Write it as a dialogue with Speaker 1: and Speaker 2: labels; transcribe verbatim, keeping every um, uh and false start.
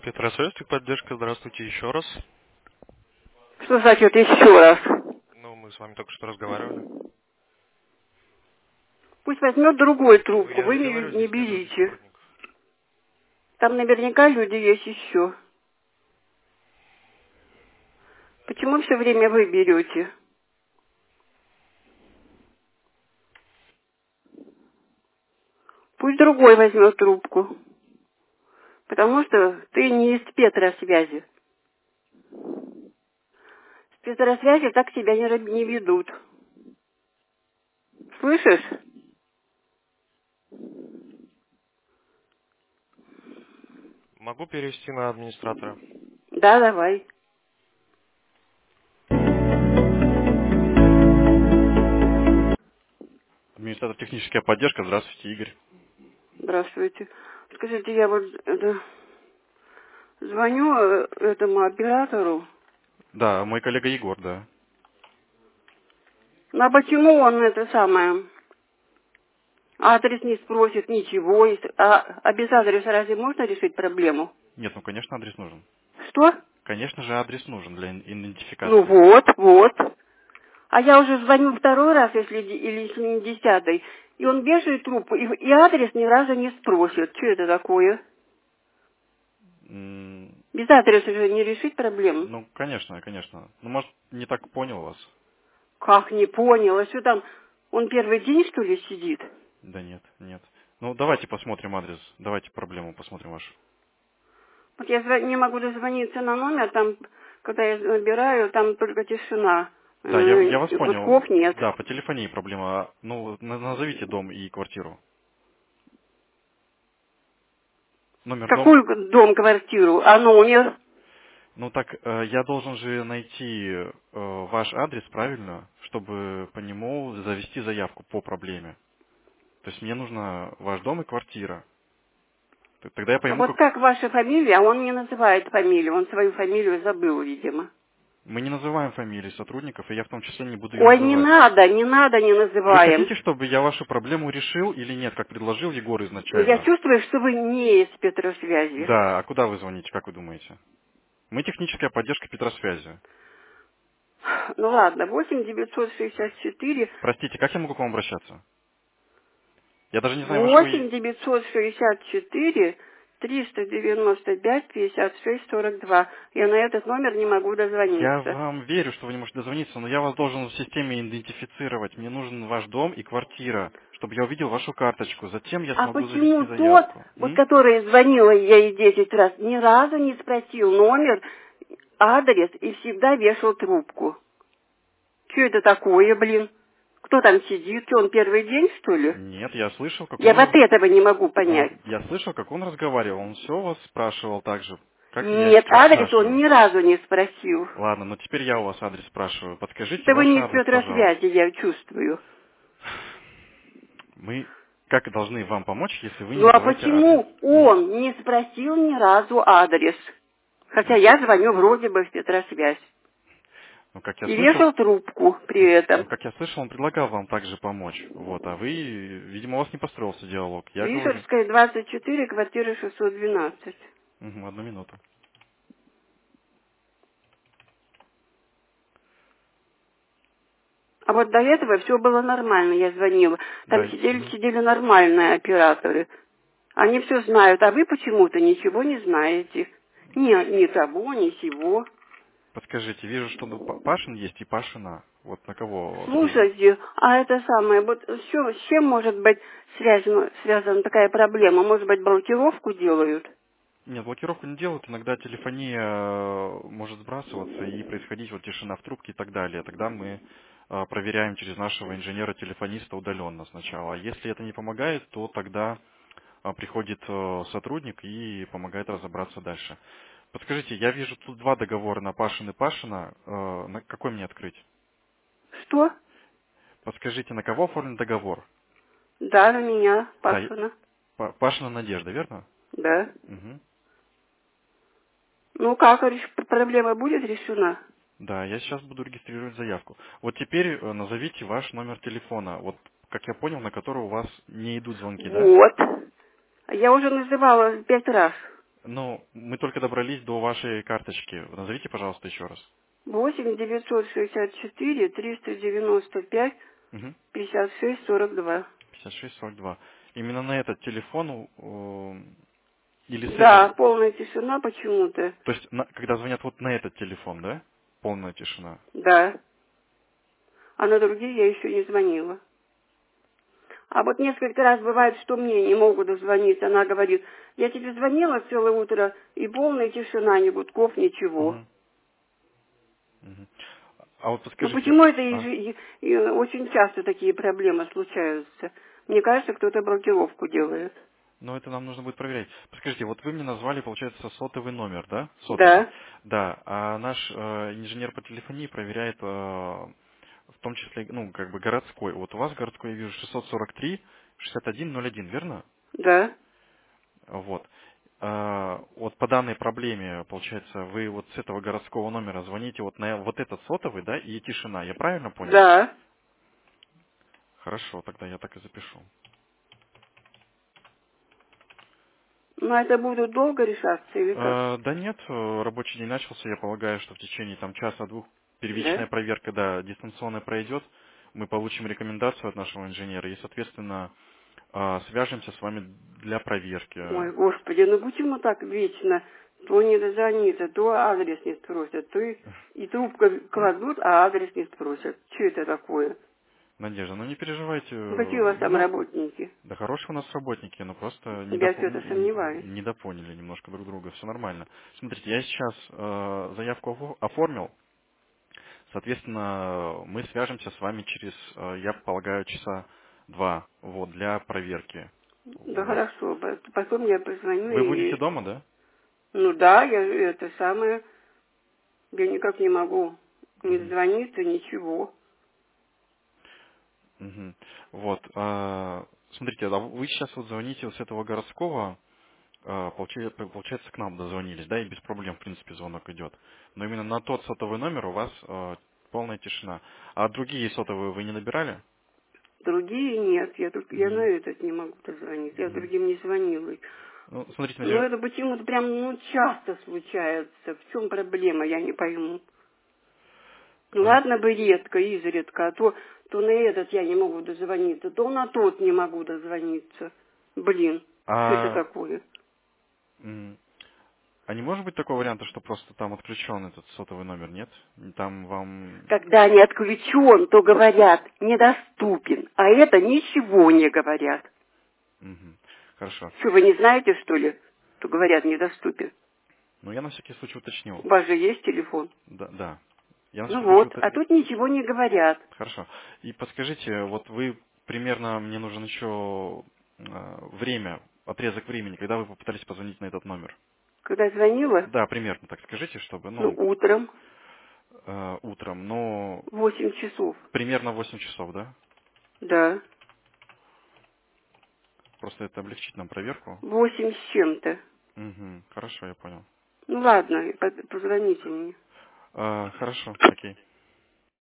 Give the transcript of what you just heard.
Speaker 1: Петросвязь, поддержка, здравствуйте еще раз.
Speaker 2: Что значит еще раз?
Speaker 1: Ну, мы с вами только что разговаривали.
Speaker 2: Пусть возьмет другую
Speaker 1: Ну,
Speaker 2: трубку,
Speaker 1: я
Speaker 2: вы
Speaker 1: же
Speaker 2: не,
Speaker 1: говорю,
Speaker 2: не
Speaker 1: здесь нет других
Speaker 2: берите.
Speaker 1: сотрудников.
Speaker 2: Там наверняка люди есть еще. Почему все время вы берете? Пусть другой возьмет трубку. Потому что ты не из Петросвязи. С Петросвязи так себя не, раб- не ведут. Слышишь?
Speaker 1: Могу перевести на администратора.
Speaker 2: Да, давай.
Speaker 1: Администратор техническая поддержка, здравствуйте, Игорь.
Speaker 2: Здравствуйте. Скажите, я вот это, звоню э, этому оператору.
Speaker 1: Да, мой коллега Егор, да.
Speaker 2: Ну а почему он это самое... Адрес не спросит, ничего. Если- А, а без адреса разве можно решить проблему?
Speaker 1: Нет, ну, конечно, адрес нужен.
Speaker 2: Что?
Speaker 1: Конечно же, адрес нужен для ин-
Speaker 2: Ну
Speaker 1: идентификации.
Speaker 2: вот, вот. А я уже звоню второй раз, если, ди- или если не десятый. И он вешает трубку, и, и адрес ни разу не спросит. Что это такое?
Speaker 1: М,
Speaker 2: Без адреса же не решить проблему.
Speaker 1: Ну, конечно, конечно. Ну, может, не так понял вас?
Speaker 2: Как не понял, а что там, он первый день, что ли, сидит?
Speaker 1: Да нет, нет. Ну, давайте посмотрим адрес. Давайте проблему посмотрим вашу.
Speaker 2: Вот я зва- не могу дозвониться на номер, там, когда я набираю, там только тишина.
Speaker 1: Да, я, я
Speaker 2: Э,
Speaker 1: вас понял.
Speaker 2: Гудков нет.
Speaker 1: Да, по телефонии проблема. Ну, на- назовите дом и квартиру. Номер дома.
Speaker 2: Какую дом, квартиру? А номер?
Speaker 1: Ну так, э, я должен же найти э, ваш адрес, правильно, чтобы по нему завести заявку по проблеме. То есть мне нужно ваш дом и квартира. Т- Тогда я
Speaker 2: А
Speaker 1: пойму,
Speaker 2: вот
Speaker 1: как...
Speaker 2: как ваша фамилия? А он не называет фамилию, он свою фамилию забыл, видимо.
Speaker 1: Мы не называем фамилии сотрудников, и я в том числе не буду ее
Speaker 2: Ой, не
Speaker 1: называть.
Speaker 2: надо, не надо, не
Speaker 1: Вы
Speaker 2: называем.
Speaker 1: хотите, чтобы я вашу проблему решил или нет, как предложил Егор
Speaker 2: Я
Speaker 1: изначально?
Speaker 2: чувствую, что вы не из Петросвязи.
Speaker 1: Да, а куда вы звоните, как вы думаете? Мы техническая поддержка Петросвязи.
Speaker 2: Ну ладно, восемь девятьсот шестьдесят четыре,
Speaker 1: Простите, как я могу к вам обращаться? Я даже не знаю вашего... и-
Speaker 2: восемь девятьсот шестьдесят четыре, триста девяносто пять, пятьдесят шесть, сорок два. Я на этот номер не могу
Speaker 1: Я
Speaker 2: дозвониться.
Speaker 1: вам верю, что вы не можете дозвониться, но я вас должен в системе идентифицировать. Мне нужен ваш дом и квартира, чтобы я увидел вашу карточку. Затем я
Speaker 2: А
Speaker 1: смогу завести
Speaker 2: почему тот,
Speaker 1: заявку.
Speaker 2: вот
Speaker 1: М?
Speaker 2: который звонила я ей десять раз, ни разу не спросил номер, адрес и всегда вешал трубку? Что это такое, блин? Кто там сидит? Что, он первый день, что ли?
Speaker 1: Нет, я слышал, как
Speaker 2: Я
Speaker 1: он,
Speaker 2: вот
Speaker 1: раз-
Speaker 2: этого не могу понять.
Speaker 1: он... Я слышал, как он разговаривал. Он все вас спрашивал так же, как я
Speaker 2: Нет,
Speaker 1: сейчас
Speaker 2: адрес он
Speaker 1: спрашиваю.
Speaker 2: ни разу не спросил.
Speaker 1: Ладно, но теперь я у вас адрес спрашиваю. Подскажите
Speaker 2: Это вы
Speaker 1: ваш
Speaker 2: не из
Speaker 1: адрес, пожалуйста.
Speaker 2: Петросвязи, я чувствую.
Speaker 1: Мы как должны вам помочь, если вы не
Speaker 2: Ну а
Speaker 1: называете адрес?
Speaker 2: почему
Speaker 1: М?
Speaker 2: он не спросил ни разу адрес? Хотя я звоню вроде бы в Петросвязь.
Speaker 1: Ну, как я
Speaker 2: И
Speaker 1: слышал,
Speaker 2: вешал трубку при
Speaker 1: Ну,
Speaker 2: этом.
Speaker 1: как я слышал, он предлагал вам также помочь. Вот, а вы, видимо, у вас не построился диалог. Я говорю,
Speaker 2: Вишерская, двадцать четыре, квартира шестьсот двенадцать.
Speaker 1: Мгм, одну минуту.
Speaker 2: А вот до этого все было нормально, я звонила. Там
Speaker 1: Да,
Speaker 2: сидели,
Speaker 1: мгм.
Speaker 2: сидели нормальные операторы. Они все знают, а вы почему-то ничего не знаете. Ни, ни того, ни сего.
Speaker 1: Подскажите, вижу, что ну, Па- Пашин есть и Пашина. Вот на кого связан?
Speaker 2: Слушайте, а это самое, вот всё- с чем может быть связана, связана такая проблема? Может быть, блокировку делают?
Speaker 1: Нет, блокировку не делают. Иногда телефония э, может сбрасываться и происходить вот тишина в трубке и так далее. Тогда мы э, проверяем через нашего инженера-телефониста удаленно сначала. А если это не помогает, то тогда э, приходит э, сотрудник и помогает разобраться дальше. Подскажите, я вижу тут два договора на Пашин и Пашина. Э, на какой мне открыть?
Speaker 2: Что?
Speaker 1: Подскажите, на кого оформлен договор?
Speaker 2: Да, на меня,
Speaker 1: Да, и-
Speaker 2: Пашина.
Speaker 1: Па- Пашина Надежда, верно?
Speaker 2: Да.
Speaker 1: Мгм.
Speaker 2: Ну как, реш- проблема будет решена?
Speaker 1: Да, я сейчас буду регистрировать заявку. Вот теперь э, назовите ваш номер телефона. Вот, как я понял, на который у вас не идут звонки, да?
Speaker 2: Вот. А я уже называла пять раз.
Speaker 1: Ну, мы только добрались до вашей карточки. Назовите, пожалуйста, еще раз.
Speaker 2: восемь девятьсот шестьдесят четыре триста девяносто пять
Speaker 1: Угу.
Speaker 2: пятьдесят шесть сорок два.
Speaker 1: пятьдесят шесть сорок два. Именно на этот телефон э, или с
Speaker 2: Да,
Speaker 1: этой...
Speaker 2: полная тишина почему-то.
Speaker 1: То есть, на- когда звонят вот на этот телефон, да? Полная тишина.
Speaker 2: Да. А на другие я еще не звонила. А вот несколько раз бывает, что мне не могут дозвониться. Она говорит, я тебе звонила целое утро, и полная тишина, ни гудков, ничего.
Speaker 1: Угу. Угу. А вот
Speaker 2: Ну
Speaker 1: подскажите...
Speaker 2: почему это и,
Speaker 1: А?
Speaker 2: же- и- и очень часто такие проблемы случаются? Мне кажется, кто-то блокировку делает.
Speaker 1: Ну, это нам нужно будет проверять. Подскажите, вот вы мне назвали, получается, сотовый номер, да? Сотовый.
Speaker 2: Да,
Speaker 1: Да, а наш э, инженер по телефонии проверяет, э, в том числе, ну, как бы городской. Вот у вас городской, я вижу, шестьсот сорок три шестьдесят один ноль один, верно?
Speaker 2: да,
Speaker 1: Вот. А, вот по данной проблеме, получается, вы вот с этого городского номера звоните вот на вот этот сотовый, да, и тишина. Я правильно понял?
Speaker 2: да.
Speaker 1: Хорошо, тогда я так и запишу.
Speaker 2: Но это будут долго решаться или как?
Speaker 1: Э, да нет, э, рабочий день начался, я полагаю, что в течение там часа-двух первичная
Speaker 2: Да?
Speaker 1: проверка, да, дистанционная пройдет. Мы получим рекомендацию от нашего инженера и, соответственно, э, свяжемся с вами для проверки.
Speaker 2: Ой, господи, ну почему так вечно? То не дозвонится, то адрес не спросят, то и, и трубку кладут, а адрес не спросят. Что это такое?
Speaker 1: Надежда, ну не переживайте,
Speaker 2: Ну какие у вас там
Speaker 1: ну,
Speaker 2: работники?
Speaker 1: да хорошие у нас работники, но просто
Speaker 2: Я
Speaker 1: недопо-
Speaker 2: все-то
Speaker 1: н-
Speaker 2: сомневаюсь.
Speaker 1: н- недопоняли немножко друг друга, все нормально. Смотрите, я сейчас э, заявку офо- оформил, соответственно, мы свяжемся с вами через, э, я полагаю, часа два, вот, для проверки у
Speaker 2: Да
Speaker 1: вас.
Speaker 2: хорошо, по- потом я позвоню
Speaker 1: Вы будете
Speaker 2: и...
Speaker 1: дома, да?
Speaker 2: Ну да, я это самое, я никак не могу не
Speaker 1: Мгм.
Speaker 2: дозвониться, ничего.
Speaker 1: Мгм. Вот, э, смотрите, а вы сейчас вот звоните вот с этого городского, э, получается, получается, к нам дозвонились, да, и без проблем, в принципе, звонок идет. Но именно на тот сотовый номер у вас э, полная тишина. А другие сотовые вы не набирали?
Speaker 2: Другие нет, я только я на
Speaker 1: Мгм.
Speaker 2: этот не могу дозвониться, я
Speaker 1: Мгм.
Speaker 2: другим не звонила.
Speaker 1: Ну, смотрите,
Speaker 2: Но
Speaker 1: Надежда,
Speaker 2: это почему-то прям ну, часто случается. В чем проблема, я не пойму. Ну
Speaker 1: э,
Speaker 2: ладно бы редко, изредка, а то, то на этот я не могу дозвониться, то на тот не могу дозвониться. Блин, что это
Speaker 1: а,
Speaker 2: такое?
Speaker 1: м, а не может быть такого варианта, что просто там отключен этот сотовый номер, нет? Там вам...
Speaker 2: Когда не отключен, то говорят недоступен, а это ничего не говорят.
Speaker 1: Мгм. Хорошо.
Speaker 2: Что, вы не знаете, что ли, что говорят недоступен?
Speaker 1: Ну, я на всякий случай уточнил.
Speaker 2: У вас же есть телефон.
Speaker 1: Да, да. Я на
Speaker 2: Ну
Speaker 1: всякий случай
Speaker 2: вот,
Speaker 1: уточнил.
Speaker 2: а тут ничего не говорят.
Speaker 1: Хорошо. И подскажите, вот вы примерно, мне нужен еще э, время, отрезок времени, когда вы попытались позвонить на этот номер.
Speaker 2: Когда звонила,
Speaker 1: Да, примерно так скажите, чтобы,
Speaker 2: ну,
Speaker 1: ну,
Speaker 2: утром,
Speaker 1: э, утром, но
Speaker 2: восемь часов,
Speaker 1: примерно восемь часов, да?
Speaker 2: да,
Speaker 1: Просто это облегчит нам проверку.
Speaker 2: восемь с чем-то.
Speaker 1: Угу, хорошо, я понял.
Speaker 2: Ну ладно, по- позвоните мне.
Speaker 1: Э, хорошо, окей.